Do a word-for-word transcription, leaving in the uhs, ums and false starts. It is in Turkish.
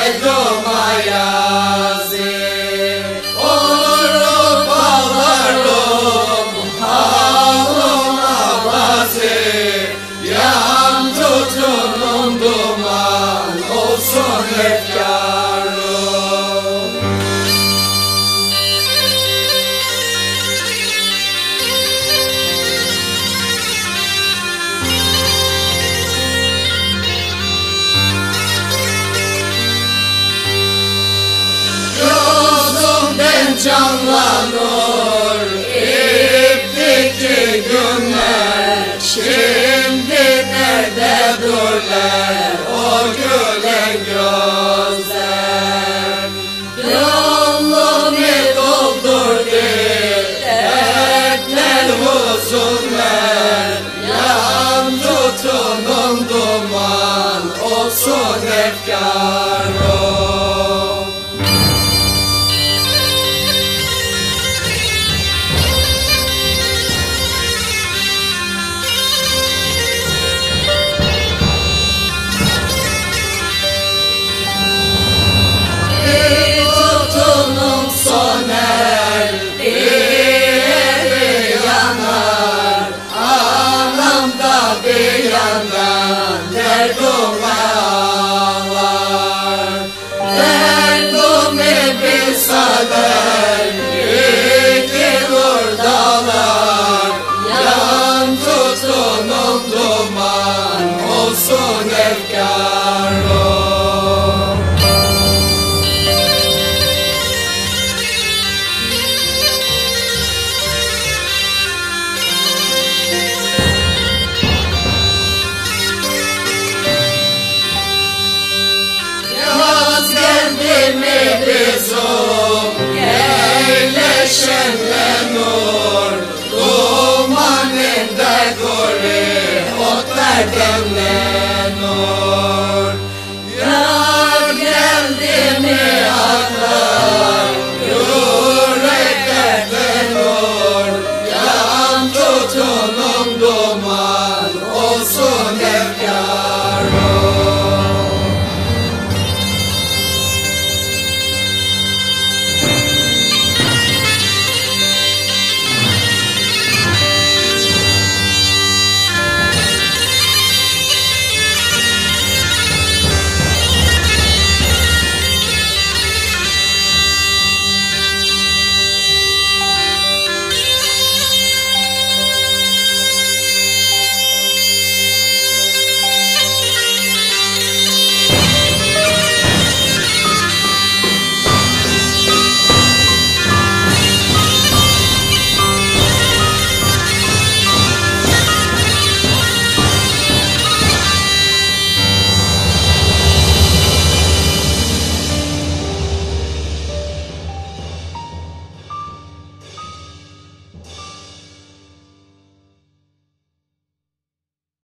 dedim ayazi. Olurum bağlarım halına bazı. Yan tutunun duman olsun efkarım. Gözümden canlanır ipteki günler. Şimdi nerededurlar o gülen gözler. Gönlümü doldurdu dertler huzurlar. Yan tutunun duman olsun efkarım. Tutunum soner, diğeri yanar. Anam da bir yandan derdime ağlar. Derdimi bilseler yıkılır dağlar. Yan tutunum duman olsun efkarım. Kendimi bizim yerleşenle nur. Dumanında gülü otlar demler.